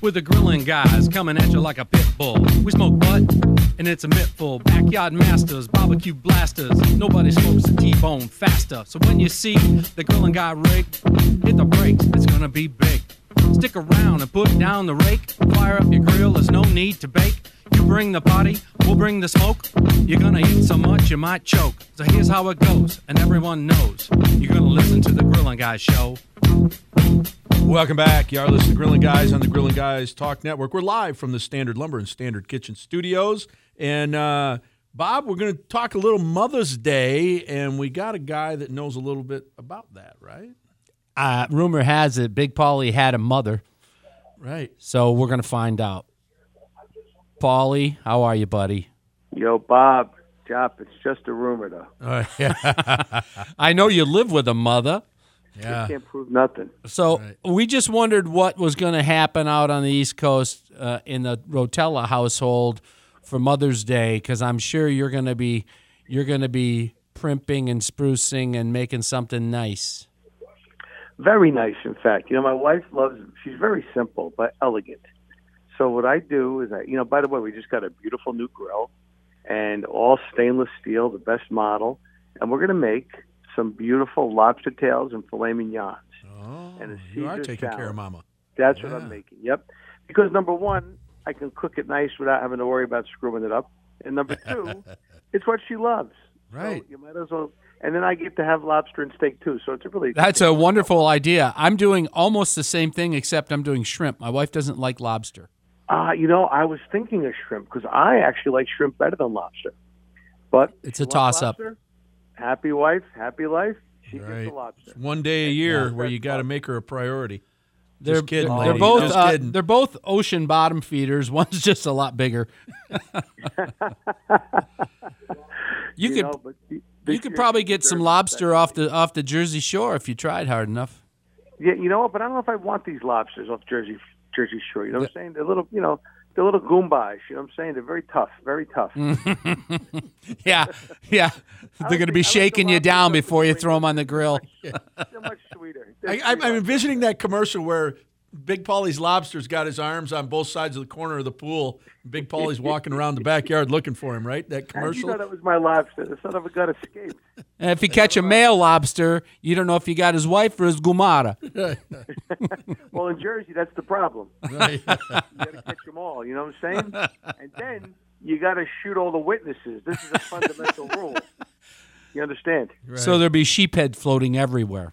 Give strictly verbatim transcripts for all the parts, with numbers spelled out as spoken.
with the grilling guys coming at you like a pit bull. We smoke butt, and it's a mittful. Backyard masters, barbecue blasters. Nobody smokes a T-bone faster. So when you see the grilling guy rig, hit the brakes, it's gonna be big. Stick around and put down the rake. Fire up your grill, there's no need to bake. You bring the party, we'll bring the smoke. You're gonna eat so much you might choke. So here's how it goes, and everyone knows. You're gonna listen to the Grilling Guys show. Welcome back. You are listening to Grilling Guys on the Grilling Guys Talk Network. We're live from the Standard Lumber and Standard Kitchen studios. And, uh, Bob, we're going to talk a little Mother's Day, and we got a guy that knows a little bit about that, right? Uh, rumor has it Big Paulie had a mother. Right. So we're going to find out. Paulie, how are you, buddy? Yo, Bob, Jop, it's just a rumor, though. Uh, yeah. I know you live with a mother. Yeah. You can't prove nothing. So Right. we just wondered what was going to happen out on the East Coast uh, in the Rotella household for Mother's Day, because I'm sure you're going to be you're going to be primping and sprucing and making something nice. Very nice, in fact. You know, my wife loves, she's very simple but elegant. So what I do is, I, you know, by the way, we just got a beautiful new grill and all stainless steel, the best model. And we're going to make some beautiful lobster tails and filet mignons. Oh, and a you are Caesar taking salad. care of Mama. That's Yeah. what I'm making, yep. Because number one, I can cook it nice without having to worry about screwing it up. And number two, it's what she loves. Right. So you might as well. And then I get to have lobster and steak, too. So it's a really... That's a wonderful idea. I'm doing almost the same thing, except I'm doing shrimp. My wife doesn't like lobster. Uh, you know, I was thinking of shrimp because I actually like shrimp better than lobster. But It's if a you want toss-up. lobster, happy wife, happy life. She Right. gets the lobster. One day a year Yeah. where you got to make her a priority. They're, Just kidding, they're, lady. they're both Just uh, kidding. they're both ocean bottom feeders. One's just a lot bigger. you, You could know, but the- you this could year probably she get some deserves lobster that. off the off the Jersey Shore if you tried hard enough. Yeah, you know what? But I don't know if I want these lobsters off Jersey Jersey Shore. You know what I'm saying? They're little, you know, they're little goombas. You know what I'm saying? They're very tough, very tough. Yeah, yeah. They're going to think- be I like the shaking you lobster down stuff before you between throw them on the grill. They're much sweeter. They're I, I'm, I'm sweeter. envisioning that commercial where Big Paulie's Lobster's got his arms on both sides of the corner of the pool. Big Paulie's walking around the backyard looking for him, right? That You commercial? know that was my lobster. The son of a gun escaped. And if you catch a male lobster, you don't know if you got his wife or his gumara. Well, in Jersey, that's the problem. Right. You got to catch them all. You know what I'm saying? And then you got to shoot all the witnesses. This is a fundamental rule. You understand? So there'll be sheephead floating everywhere.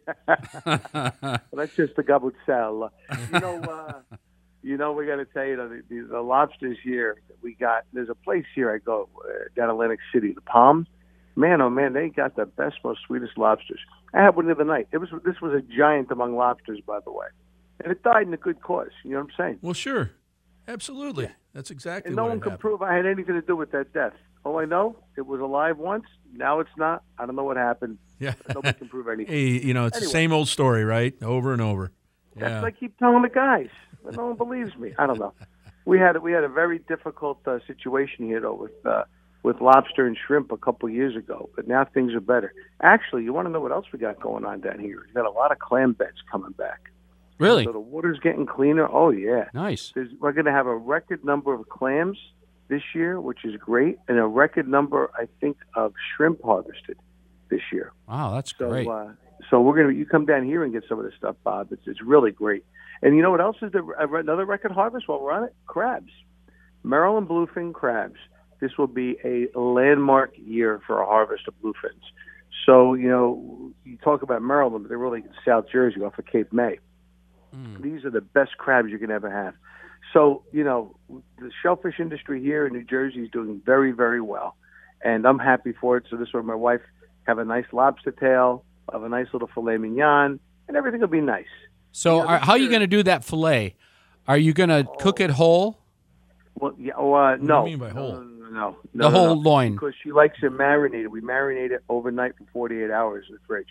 Right. Well, that's just the gabutzal. You know, uh, you know, we got to tell you the, the, the lobsters here that we got. There's a place here I go uh, down Atlantic City, the Palm. Man, oh man, they got the best, most sweetest lobsters. I had one the other night. It was this was a giant among lobsters, by the way, and it died in a good cause. You know what I'm saying? Well, sure. Absolutely. That's exactly And no what one can happened. prove I had anything to do with that death. All I know, it was alive once. Now it's not. I don't know what happened. Yeah. Nobody can prove anything. Hey, you know, it's the Anyway. same old story, right? Over and over. That's Yeah. what I keep telling the guys, but no one believes me. I don't know. We had we had a very difficult uh, situation here though with uh, with lobster and shrimp a couple years ago, but now things are better. Actually, you want to know what else we got going on down here? We got a lot of clam beds coming back. Really? So the water's getting cleaner. Oh yeah. Nice. There's, we're going to have a record number of clams this year, which is great, and a record number, I think, of shrimp harvested this year. Wow, that's So, great. uh, so we're gonna you come down here and get some of this stuff, Bob. It's it's really great. And you know what else is the uh, another record harvest while we're on it? Crabs, Maryland bluefin crabs. This will be a landmark year for a harvest of bluefins. So you know you talk about Maryland, but they're really South Jersey off of Cape May. Mm. These are the best crabs you can ever have. So you know the shellfish industry here in New Jersey is doing very very well, and I'm happy for it. So this way, my wife have a nice lobster tail, have a nice little filet mignon, and everything will be nice. So, Yeah, are, this how are you year- going to do that fillet? Are you going to cook it whole? Well, yeah, oh, uh, do no. you mean by no, whole? No, no, no, no. The no, whole no. loin. Because she likes it marinated. We marinate it overnight for forty-eight hours in the fridge.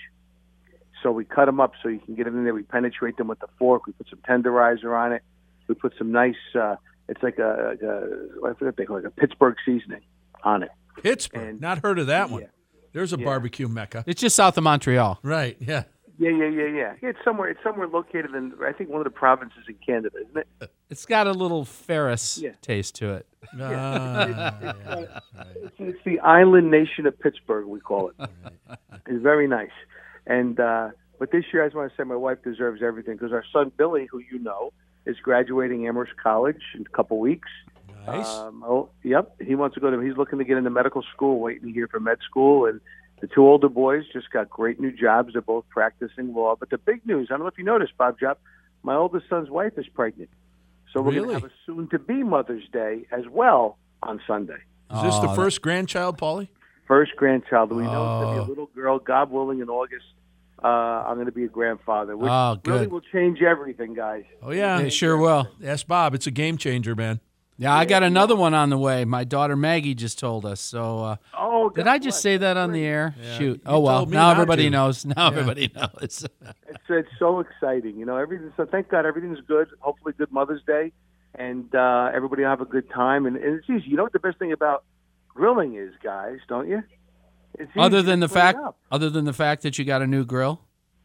So we cut them up so you can get it in there. We penetrate them with the fork. We put some tenderizer on it. We put some nice, uh, it's like a, a, I forget what they call it, like a Pittsburgh seasoning on it. Pittsburgh. And- Not heard of that one. Yeah. There's a Yeah. barbecue mecca. It's just south of Montreal. Right, yeah. Yeah, yeah, yeah, yeah. It's somewhere. It's somewhere located in, I think, one of the provinces in Canada, isn't it? It's got a little Ferris Yeah. taste to it. Ah, It's, it's the island nation of Pittsburgh, we call it. It's very nice. And uh, but this year, I just want to say my wife deserves everything because our son Billy, who you know, is graduating Amherst College in a couple weeks. nice. Um, oh, yep. He wants to go to. He's looking to get into medical school, waiting to hear for med school. And the two older boys just got great new jobs. They're both practicing law. But the big news, I don't know if you noticed, Bob Job, my oldest son's wife is pregnant. So we're Really? going to have a soon-to-be Mother's Day as well on Sunday. Is this the Oh, first grandchild, Paulie? First grandchild. We know it's going to be Oh. a little girl. God willing, in August, uh, I'm going to be a grandfather. Which Oh, really good. will change everything, guys. Oh, yeah. It sure will. Ask Bob. It's a game changer, man. Yeah, I got another one on the way. My daughter Maggie just told us. So uh, Oh, did God I just bless. say that on the air? Yeah. Shoot. You Oh well. told me Now not everybody to. knows. Now everybody knows. It's, it's so exciting. You know, everything. So thank God everything's good. Hopefully, good Mother's Day, and uh, everybody will have a good time. And, and it's easy. You know what the best thing about grilling is, guys? Don't you? It's other easy than to the clean fact, up. other than the fact that you got a new grill.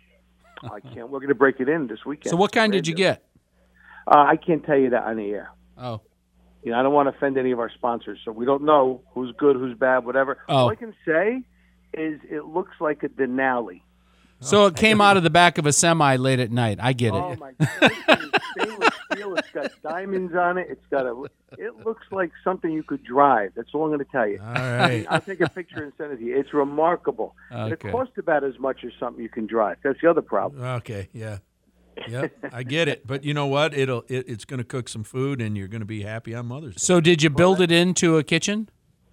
I can't. We're going to break it in this weekend. So what kind did you get? Uh, I can't tell you that on the air. Oh, You know, I don't want to offend any of our sponsors, so we don't know who's good, who's bad, whatever. Oh. All I can say is it looks like a Denali. so it came out of the back of a semi late at night. I get Oh it. my God! It's stainless steel. It's got diamonds on it. It's got a. It looks like something you could drive. That's all I'm going to tell you. All right. I'll take a picture and send it to you. It's remarkable. And it Okay. costs about as much as something you can drive. That's the other problem. Okay, yeah. Yep, I get it. But you know what? It'll it, it's going to cook some food, and you're going to be happy on Mother's Day. So did you build it into a kitchen?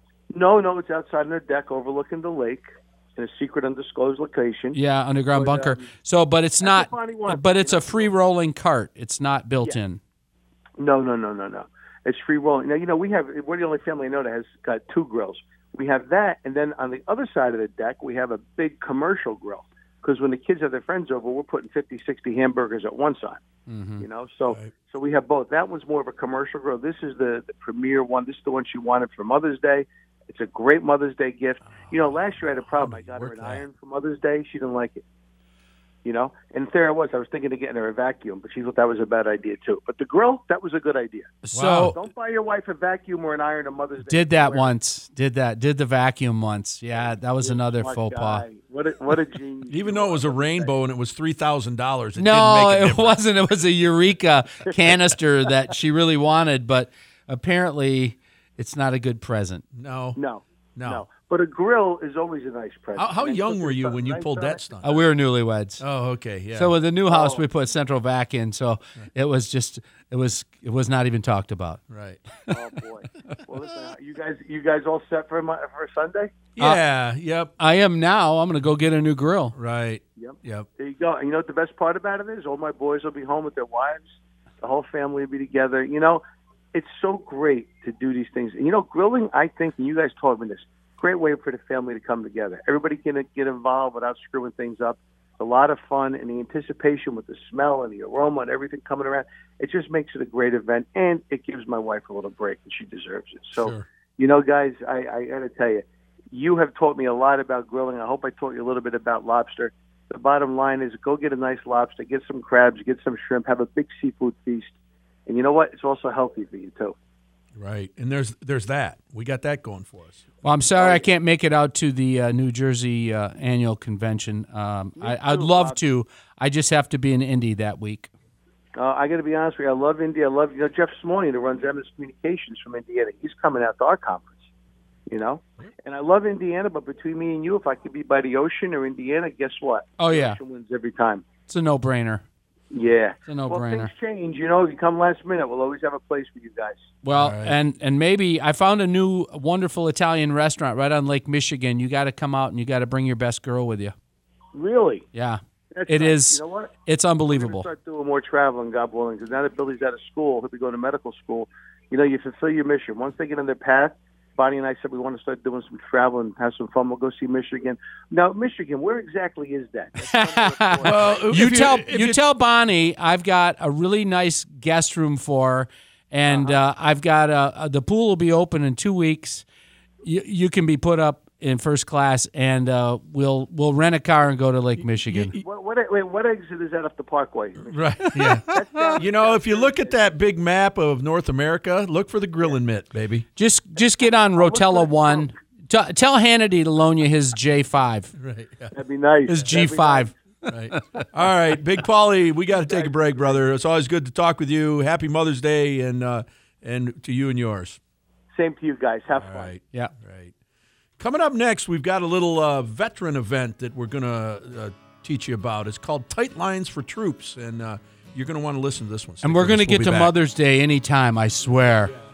No, no, it's outside on a deck overlooking the lake in a secret undisclosed location. Yeah, underground But, bunker. um, so, but it's not. what Bonnie wants, But it's you a know? free rolling cart. It's not built Yeah. in. No, no, no, no, no. It's free rolling. Now, you know, we have, we're the only family I know that has got two grills. We have that, and then on the other side of the deck, we have a big commercial grill. Because when the kids have their friends over, we're putting fifty, sixty hamburgers at one side. Mm-hmm. You know, so Right. so we have both. That one's more of a commercial grill. This is the, the premier one. This is the one she wanted for Mother's Day. It's a great Mother's Day gift. You know, last year I had a problem. I got her work an that. iron for Mother's Day. She didn't like it. You know, and there I was. I was thinking of getting her a vacuum, but she thought that was a bad idea too. But the grill, that was a good idea. So Don't buy your wife a vacuum or an iron on Mother's Day. did that Swear. once. Did that. Did the vacuum once. Yeah, that was another Smart faux pas. guy. What a, what a genius. Even though it was a rainbow and it was three thousand dollars, it No, didn't make a it difference. wasn't. It was a Eureka canister that she really wanted, but apparently it's not a good present. No, No, no. no. But a grill is always a nice present. How, how And young put were you something when you nice pulled on that it. stunt? Uh, we were newlyweds. Oh, okay, yeah. So with the new house, Oh. we put central vac in. So it was just, it was, it was not even talked about. right. Oh boy. Well, listen, you guys, you guys all set for my, for Sunday? Yeah. yep. I am now. I'm going to go get a new grill. Right. Yep. Yep. There you go. And you know what the best part about it is? All my boys will be home with their wives. The whole family will be together. You know, it's so great to do these things. And you know, grilling, I think, and you guys told me this, great way for the family to come together. Everybody can get involved without screwing things up. It's a lot of fun, and the anticipation with the smell and the aroma and everything coming around, it just makes it a great event, and it gives my wife a little break, and she deserves it. So, Sure. you know, guys, I, I got to tell you, you have taught me a lot about grilling. I hope I taught you a little bit about lobster. The bottom line is go get a nice lobster, get some crabs, get some shrimp, have a big seafood feast. And you know what? It's also healthy for you, too. Right. And there's there's that. We got that going for us. Well, I'm sorry I can't make it out to the uh, New Jersey uh, annual convention. Um, I, I'd too, love Bob. to. I just have to be in Indy that week. Uh, I got to be honest with you. I love India. I love, you know, Jeff Simonian, who runs M S Communications from Indiana. He's coming out to our conference, you know. And I love Indiana, but between me and you, if I could be by the ocean or Indiana, guess what? Oh, The yeah. ocean wins every time. It's a no-brainer. Yeah. It's a no-brainer. Well, things change. You know, if you come last minute, we'll always have a place for you guys. Well, All right. and and maybe I found a new wonderful Italian restaurant right on Lake Michigan. You got to come out and you got to bring your best girl with you. Really? Yeah, That's it nice. is. You know what? It's We're going to unbelievable. start doing more traveling, God willing, because now that Billy's out of school, he'll be going to medical school. You know, you fulfill your mission. Once they get on their path, Bonnie and I said we want to start doing some travel and have some fun. We'll go see Michigan. Now, Michigan, where exactly is that? That's Well, you if tell if you, tell Bonnie I've got a really nice guest room for her, and uh I've got a, a the pool will be open in two weeks. You you can be put up in first class, and uh, we'll we'll rent a car and go to Lake Michigan. What, what, wait, what exit is that off the Parkway? Right. Yeah. You know, if you look at that big map of North America, look for the Grill and Mitt, baby. Just just get on Rotella one. T- tell Hannity to loan you his J five. Right. Yeah. That'd be nice. His G five. Right. All right, Big Paulie, we got to take a break, brother. It's always good to talk with you. Happy Mother's Day, and uh, and to you and yours. Same to you guys. Have All fun. right. Yeah. Right. Coming up next, we've got a little uh, veteran event that we're going to uh, teach you about. It's called Tight Lines for Troops, and uh, you're going to want to listen to this one. And we're going to get to Mother's Day anytime, I swear.